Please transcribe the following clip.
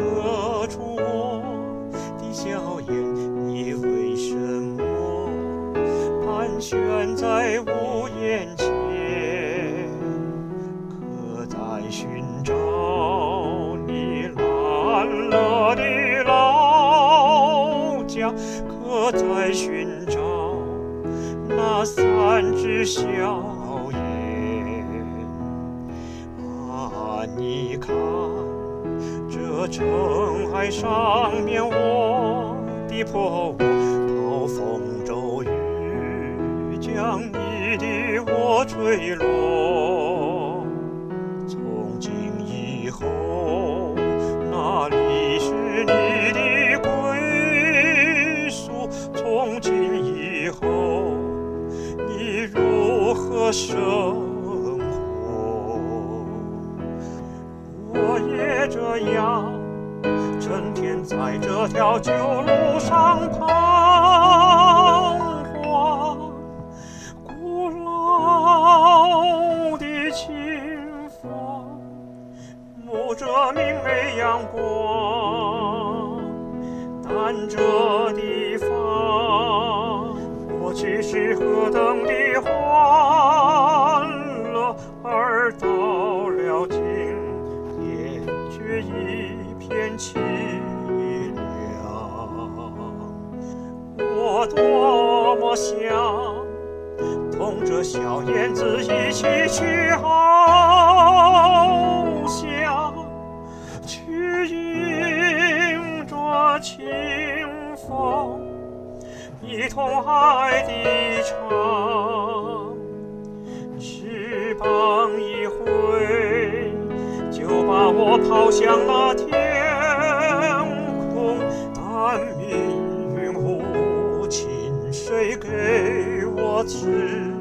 何处我的笑颜？你为什么盘旋在我眼前？可在寻找你蓝了的老家，可在寻找那三只小雁。啊，你看这尘埃上面我的破窝，暴风骤雨将你的窝吹落。从今以后哪里是你的归宿？从今以后你如何生活？我也这样整天在这条旧路上彷徨，古老的琴房沐着明媚阳光，但这地方过去是何等的欢乐，而到了今天却一片凄凉。我多么想同这小燕子一起去翱翔，去迎着清风，一同爱的唱。翅膀一挥，就把我抛向那天空，但命运无情，谁给我指